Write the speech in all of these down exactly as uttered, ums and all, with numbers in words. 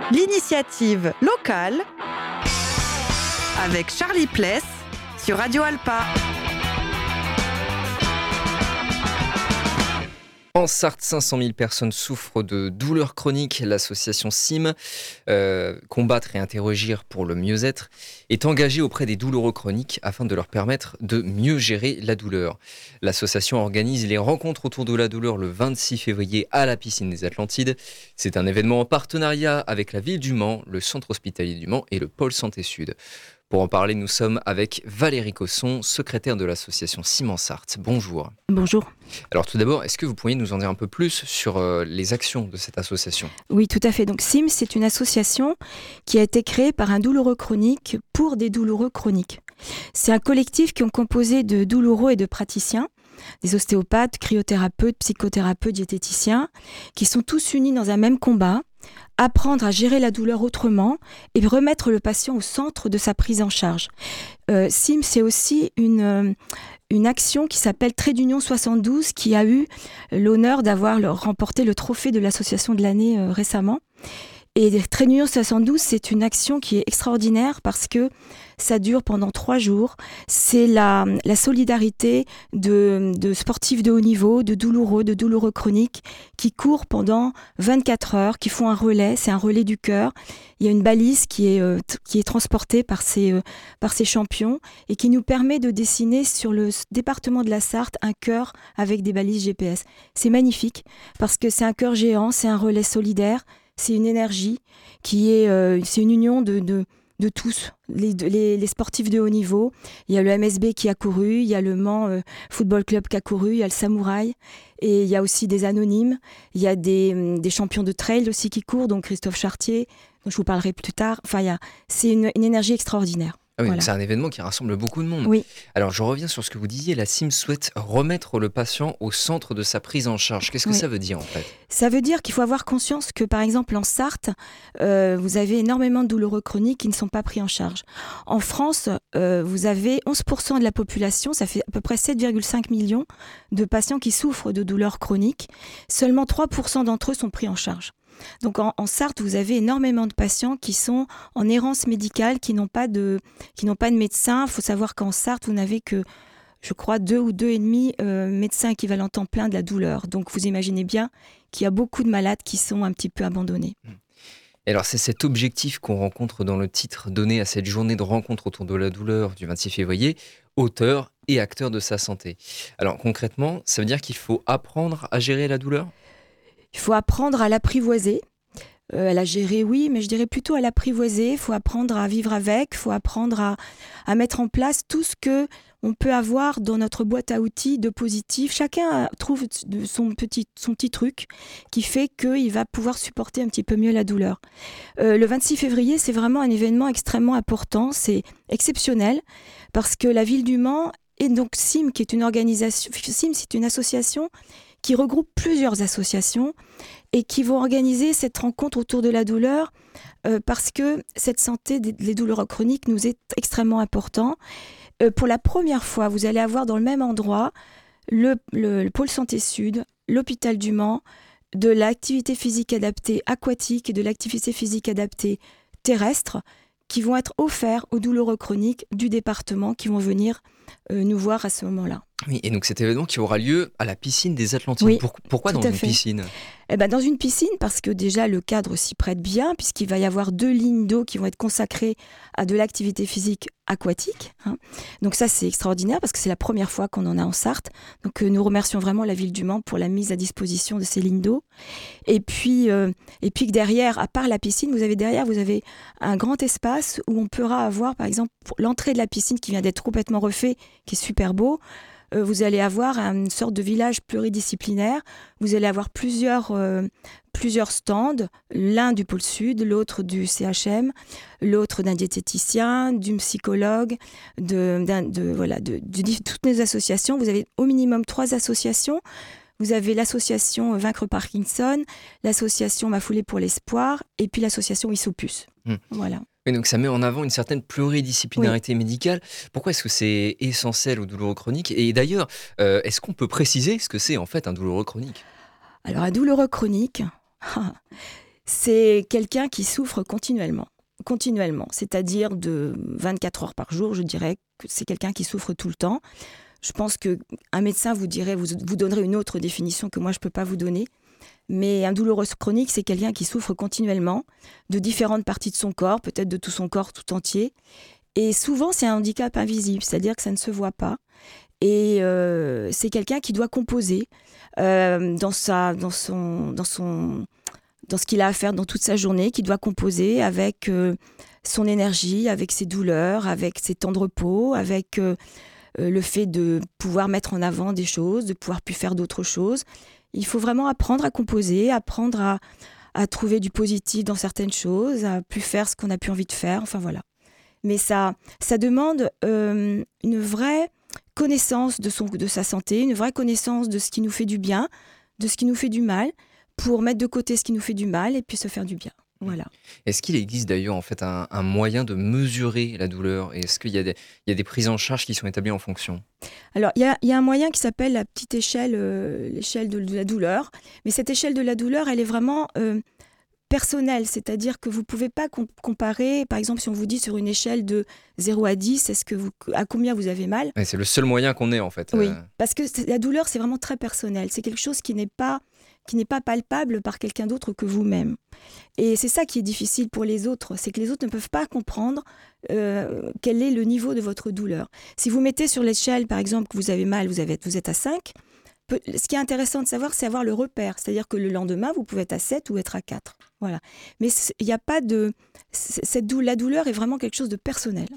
L'initiative locale avec Charlie Pless sur Radio Alpa. En Sarthe, cinq cent mille personnes souffrent de douleurs chroniques. L'association C I M, euh, Combattre et Interagir pour le mieux-être, est engagée auprès des douloureux chroniques afin de leur permettre de mieux gérer la douleur. L'association organise les rencontres autour de la douleur le vingt-six février à la piscine des Atlantides. C'est un événement en partenariat avec la ville du Mans, le centre hospitalier du Mans et le pôle santé sud. Pour en parler, nous sommes avec Valérie Cosson, secrétaire de l'association C I M en Sarthe. Bonjour. Bonjour. Alors tout d'abord, est-ce que vous pourriez nous en dire un peu plus sur euh, les actions de cette association ? Oui, tout à fait. Donc C I M, c'est une association qui a été créée par un douloureux chronique pour des douloureux chroniques. C'est un collectif qui est composé de douloureux et de praticiens, des ostéopathes, cryothérapeutes, psychothérapeutes, diététiciens, qui sont tous unis dans un même combat, apprendre à gérer la douleur autrement et remettre le patient au centre de sa prise en charge. Euh, C I M, c'est aussi une, euh, une action qui s'appelle Trait d'Union soixante-douze, qui a eu l'honneur d'avoir le, remporté le trophée de l'association de l'année euh, récemment. Et Trait d'Union soixante-douze, c'est une action qui est extraordinaire parce que ça dure pendant trois jours. C'est la, la solidarité de, de sportifs de haut niveau, de douloureux, de douloureux chroniques, qui courent pendant vingt-quatre heures, qui font un relais, c'est un relais du cœur. Il y a une balise qui est, euh, t- qui est transportée par ces, euh, par ces champions et qui nous permet de dessiner sur le département de la Sarthe un cœur avec des balises G P S. C'est magnifique parce que c'est un cœur géant, c'est un relais solidaire. C'est une énergie qui est, euh, c'est une union de, de, de tous, les, les, les sportifs de haut niveau. Il y a le M S B qui a couru, il y a le Mans euh, Football Club qui a couru, il y a le Samouraï, et il y a aussi des anonymes. Il y a des, des champions de trail aussi qui courent, donc Christophe Chartier, dont je vous parlerai plus tard. Enfin, il y a, c'est une, une énergie extraordinaire. Ah oui, Voilà. c'est un événement qui rassemble beaucoup de monde. Oui. Alors, je reviens sur ce que vous disiez. La C I M souhaite remettre le patient au centre de sa prise en charge. Qu'est-ce que Oui. ça veut dire, en fait ? Ça veut dire qu'il faut avoir conscience que, par exemple, en Sarthe, euh, vous avez énormément de douloureux chroniques qui ne sont pas pris en charge. En France, euh, vous avez onze pour cent de la population, ça fait à peu près sept virgule cinq millions de patients qui souffrent de douleurs chroniques. Seulement trois pour cent d'entre eux sont pris en charge. Donc en, en Sarthe, vous avez énormément de patients qui sont en errance médicale, qui n'ont pas de, qui n'ont pas de médecin. Il faut savoir qu'en Sarthe, vous n'avez que, je crois, deux ou deux et demi euh, médecins équivalents temps plein de la douleur. Donc vous imaginez bien qu'il y a beaucoup de malades qui sont un petit peu abandonnés. Et alors, c'est cet objectif qu'on rencontre dans le titre donné à cette journée de rencontre autour de la douleur du vingt-six février, auteur et acteur de sa santé. Alors concrètement, ça veut dire qu'il faut apprendre à gérer la douleur ? Il faut apprendre à l'apprivoiser. Euh, à la gérer, oui, mais je dirais plutôt à l'apprivoiser. Il faut apprendre à vivre avec, il faut apprendre à, à mettre en place tout ce que on peut avoir dans notre boîte à outils de positif. Chacun trouve son petit, son petit truc qui fait qu'il va pouvoir supporter un petit peu mieux la douleur. Euh, le vingt-six février, c'est vraiment un événement extrêmement important, c'est exceptionnel, parce que la ville du Mans, et donc C I M, qui est une organisation, C I M, c'est une association qui regroupe plusieurs associations et qui vont organiser cette rencontre autour de la douleur euh, parce que cette santé des, des douleurs chroniques nous est extrêmement important. Euh, pour la première fois, vous allez avoir dans le même endroit le, le, le pôle santé sud, l'hôpital du Mans, de l'activité physique adaptée aquatique et de l'activité physique adaptée terrestre qui vont être offerts aux douleurs chroniques du département qui vont venir euh, nous voir à ce moment-là. Oui, et donc cet événement qui aura lieu à la piscine des Atlantides. Oui, Pour- pourquoi tout dans à une fait. piscine ? Eh ben, dans une piscine, parce que déjà le cadre s'y prête bien, puisqu'il va y avoir deux lignes d'eau qui vont être consacrées à de l'activité physique aquatique. Hein. Donc ça, c'est extraordinaire parce que c'est la première fois qu'on en a en Sarthe. Donc euh, nous remercions vraiment la ville du Mans pour la mise à disposition de ces lignes d'eau. Et puis, euh, et puis que derrière, à part la piscine, vous avez derrière, vous avez un grand espace où on pourra avoir, par exemple, pour l'entrée de la piscine qui vient d'être complètement refait, qui est super beau. Euh, vous allez avoir une sorte de village pluridisciplinaire. Vous allez avoir plusieurs, euh, plusieurs stands, l'un du pôle sud, l'autre du C H M, l'autre d'un diététicien, d'un psychologue, de, d'un, de, voilà, de, de, de toutes les associations. Vous avez au minimum trois associations. Vous avez l'association Vaincre Parkinson, l'association Ma Foulée pour l'Espoir et puis l'association Isopus. Mmh. Voilà. Et donc ça met en avant une certaine pluridisciplinarité oui. médicale. Pourquoi est-ce que c'est essentiel aux douloureux chroniques ? Et d'ailleurs, euh, est-ce qu'on peut préciser ce que c'est en fait un douloureux chronique ? Alors un douloureux chronique, c'est quelqu'un qui souffre continuellement. Continuellement, c'est-à-dire de vingt-quatre heures par jour, je dirais que c'est quelqu'un qui souffre tout le temps. Je pense qu'un médecin vous dirait, vous, vous donnerait une autre définition que moi je ne peux pas vous donner. Mais un douloureux chronique, c'est quelqu'un qui souffre continuellement de différentes parties de son corps, peut-être de tout son corps tout entier. Et souvent, c'est un handicap invisible, c'est-à-dire que ça ne se voit pas. Et euh, c'est quelqu'un qui doit composer euh, dans, sa, dans, son, dans, son, dans ce qu'il a à faire dans toute sa journée, qui doit composer avec euh, son énergie, avec ses douleurs, avec ses temps de repos, avec euh, le fait de pouvoir mettre en avant des choses, de pouvoir plus faire d'autres choses. Il faut vraiment apprendre à composer, apprendre à, à trouver du positif dans certaines choses, à plus faire ce qu'on n'a plus envie de faire, enfin voilà. Mais ça, ça demande euh, une vraie connaissance de, son, de sa santé, une vraie connaissance de ce qui nous fait du bien, de ce qui nous fait du mal, pour mettre de côté ce qui nous fait du mal et puis se faire du bien. Voilà. Est-ce qu'il existe d'ailleurs en fait un, un moyen de mesurer la douleur? Est-ce qu'il y a, des, il y a des prises en charge qui sont établies en fonction? Alors, il y a, il y a un moyen qui s'appelle la petite échelle, euh, l'échelle de, de la douleur. Mais cette échelle de la douleur, elle est vraiment euh, personnelle. C'est-à-dire que vous ne pouvez pas com- comparer, par exemple, si on vous dit sur une échelle de zéro à dix, est-ce que vous, à combien vous avez mal? Ouais, c'est le seul moyen qu'on ait en fait. Oui, Euh, parce que c'est- la douleur, c'est vraiment très personnel. C'est quelque chose qui n'est pas, qui n'est pas palpable par quelqu'un d'autre que vous-même. Et c'est ça qui est difficile pour les autres, c'est que les autres ne peuvent pas comprendre euh, quel est le niveau de votre douleur. Si vous mettez sur l'échelle, par exemple, que vous avez mal, vous, avez, vous êtes à cinq, peu- ce qui est intéressant de savoir, c'est avoir le repère. C'est-à-dire que le lendemain, vous pouvez être à sept ou être à quatre. Voilà. Mais c- il n'y a pas de... c- Cette dou- la douleur est vraiment quelque chose de personnel.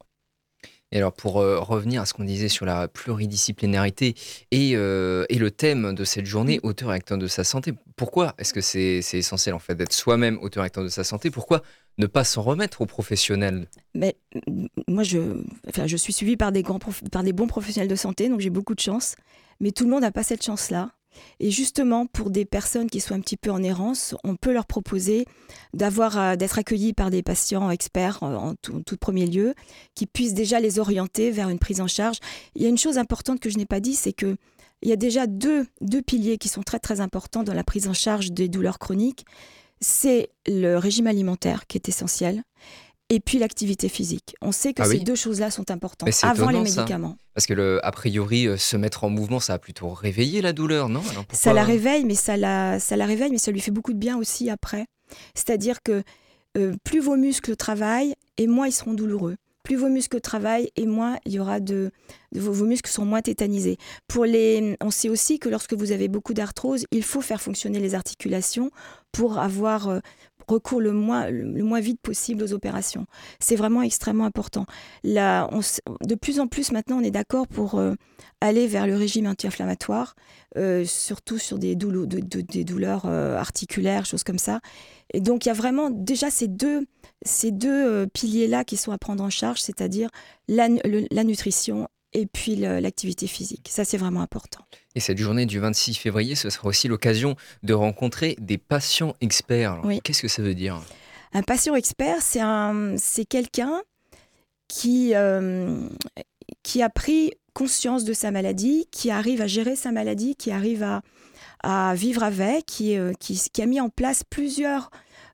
Et alors pour euh, revenir à ce qu'on disait sur la pluridisciplinarité et, euh, et le thème de cette journée, auteur et acteur de sa santé, pourquoi est-ce que c'est c'est essentiel en fait d'être soi-même auteur et acteur de sa santé? Pourquoi ne pas s'en remettre aux professionnels? Mais mm, moi, je, enfin, je suis suivie par des, grands prof- par des bons professionnels de santé, donc j'ai beaucoup de chance. Mais tout le monde n'a pas cette chance-là. Et justement, pour des personnes qui sont un petit peu en errance, on peut leur proposer d'avoir, euh, d'être accueillis par des patients experts euh, en tout, en tout premier lieu, qui puissent déjà les orienter vers une prise en charge. Il y a une chose importante que je n'ai pas dit, c'est que il y a déjà deux, deux piliers qui sont très très importants dans la prise en charge des douleurs chroniques. C'est le régime alimentaire qui est essentiel, et puis l'activité physique. On sait que Ah ces oui? deux choses-là sont Mais importantes c'est avant les étonnant ça. médicaments. Parce que le, a priori, euh, se mettre en mouvement, ça a plutôt réveillé la douleur, non? Alors Ça la pourquoi? réveille, mais ça la, ça la réveille, mais ça lui fait beaucoup de bien aussi après. C'est-à-dire que euh, plus vos muscles travaillent, et moins ils seront douloureux. Plus vos muscles travaillent, et moins il y aura de, de- vos, vos muscles sont moins tétanisés. Pour les, on sait aussi que lorsque vous avez beaucoup d'arthrose, il faut faire fonctionner les articulations pour avoir euh, recours le moins, le moins vite possible aux opérations. C'est vraiment extrêmement important. Là, on s- de plus en plus maintenant, on est d'accord pour euh, aller vers le régime anti-inflammatoire, euh, surtout sur des, douleurs, de- de- des douleurs euh, articulaires, choses comme ça. Et donc, il y a vraiment déjà ces deux, ces deux euh, piliers-là qui sont à prendre en charge, c'est-à-dire la, nu- le- la nutrition et puis le- l'activité physique. Ça, c'est vraiment important. Et cette journée du vingt-six février, ce sera aussi l'occasion de rencontrer des patients experts. Alors, Oui. qu'est-ce que ça veut dire? Un patient expert, c'est un, c'est quelqu'un qui, euh, qui a pris conscience de sa maladie, qui arrive à gérer sa maladie, qui arrive à, à vivre avec, qui, euh, qui, qui a mis en place plusieurs,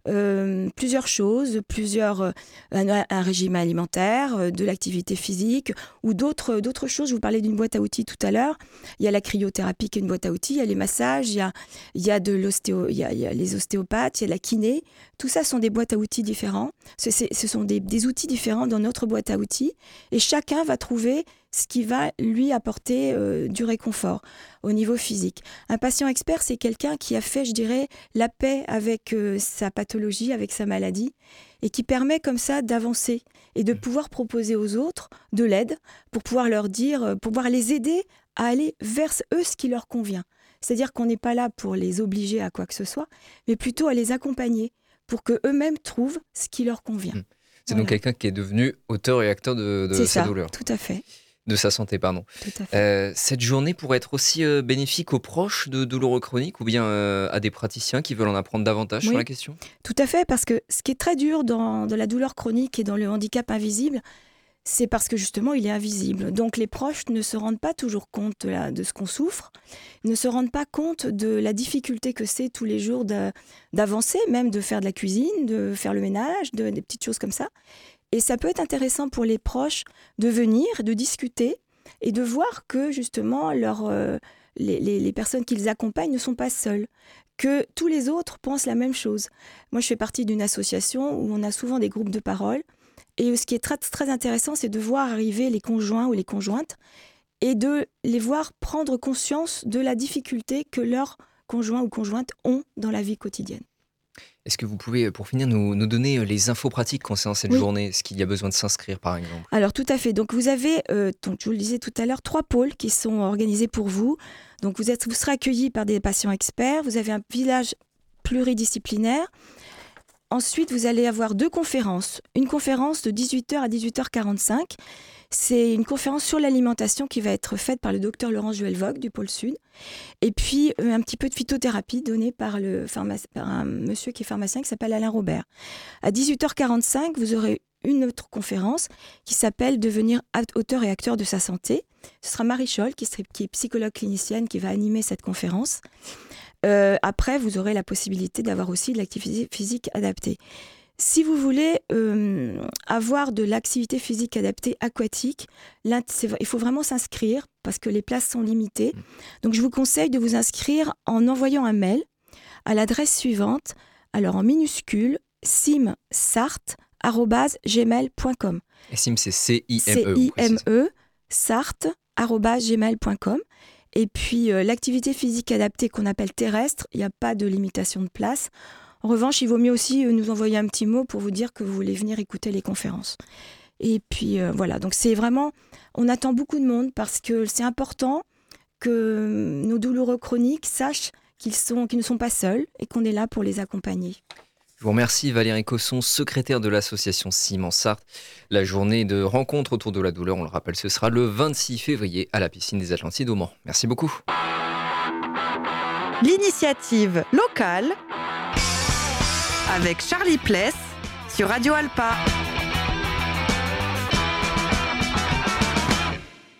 euh, plusieurs choses, plusieurs, euh, un, un régime alimentaire, euh, de l'activité physique ou d'autres, d'autres choses. Je vous parlais d'une boîte à outils tout à l'heure. Il y a la cryothérapie qui est une boîte à outils, il y a les massages, il y a, il y a, de l'ostéo, il y a, il y a les ostéopathes, il y a la kiné. Tout ça sont des boîtes à outils différents. Ce, c'est- ce sont des, des outils différents dans notre boîte à outils. Et chacun va trouver ce qui va lui apporter euh, du réconfort au niveau physique. Un patient expert, c'est quelqu'un qui a fait, je dirais, la paix avec euh, sa pathologie, avec sa maladie, et qui permet comme ça d'avancer et de pouvoir proposer aux autres de l'aide pour pouvoir leur dire, euh, pour pouvoir les aider à aller vers eux ce qui leur convient. C'est-à-dire qu'on n'est pas là pour les obliger à quoi que ce soit, mais plutôt à les accompagner pour qu'eux-mêmes trouvent ce qui leur convient. Mm. C'est Voilà. donc quelqu'un qui est devenu auteur et acteur de, de C'est sa ça, douleur, tout à fait, de sa santé, pardon. tout à fait. Euh, cette journée pourrait être aussi euh, bénéfique aux proches de douloureux chroniques ou bien euh, à des praticiens qui veulent en apprendre davantage sur Oui. la question? Tout à fait, parce que ce qui est très dur dans, dans la douleur chronique et dans le handicap invisible, c'est parce que justement il est invisible. Donc les proches ne se rendent pas toujours compte de, la, de ce qu'on souffre, ne se rendent pas compte de la difficulté que c'est tous les jours de, d'avancer, même de faire de la cuisine, de faire le ménage, de, des petites choses comme ça. Et ça peut être intéressant pour les proches de venir, de discuter et de voir que justement leur, euh, les, les, les personnes qu'ils accompagnent ne sont pas seules, que tous les autres pensent la même chose. Moi je fais partie d'une association où on a souvent des groupes de parole. Et ce qui est très, très intéressant, c'est de voir arriver les conjoints ou les conjointes et de les voir prendre conscience de la difficulté que leurs conjoints ou conjointes ont dans la vie quotidienne. Est-ce que vous pouvez, pour finir, nous, nous donner les infos pratiques concernant cette Oui. journée ? Est-ce qu'il y a besoin de s'inscrire, par exemple ? Alors, tout à fait. Donc, vous avez, euh, donc, je vous le disais tout à l'heure, trois pôles qui sont organisés pour vous. Donc, vous, êtes, vous serez accueillis par des patients experts. Vous avez un village pluridisciplinaire. Ensuite, vous allez avoir deux conférences. Une conférence de dix-huit heures à dix-huit heures quarante-cinq. C'est une conférence sur l'alimentation qui va être faite par le docteur Laurent Juelvogue du Pôle Sud. Et puis, euh, un petit peu de phytothérapie donnée par, le pharmac- par un monsieur qui est pharmacien qui s'appelle Alain Robert. À dix-huit heures quarante-cinq, vous aurez une autre conférence qui s'appelle « Devenir auteur et acteur de sa santé ». Ce sera Marie Scholl, qui, serait, qui est psychologue clinicienne, qui va animer cette conférence. Euh, après, vous aurez la possibilité d'avoir aussi de l'activité physique adaptée. Si vous voulez euh, avoir de l'activité physique adaptée aquatique, là, il faut vraiment s'inscrire parce que les places sont limitées. Donc, je vous conseille de vous inscrire en envoyant un mail à l'adresse suivante, alors en minuscule, simsart arobase gmail point com. Et Sim, c'est C I M E. C I M E, sart arobase gmail point com. Et puis, euh, l'activité physique adaptée qu'on appelle terrestre, il n'y a pas de limitation de place. En revanche, il vaut mieux aussi euh, nous envoyer un petit mot pour vous dire que vous voulez venir écouter les conférences. Et puis, euh, voilà. Donc, c'est vraiment... On attend beaucoup de monde parce que c'est important que nos douloureux chroniques sachent qu'ils, sont, qu'ils ne sont pas seuls et qu'on est là pour les accompagner. Je vous remercie Valérie Cosson, secrétaire de l'association Sim en Sarthe. La journée de rencontre autour de la douleur, on le rappelle, ce sera le vingt-six février à la piscine des Atlantides au Mans. Merci beaucoup. L'initiative locale avec Charlie Pless sur Radio Alpa.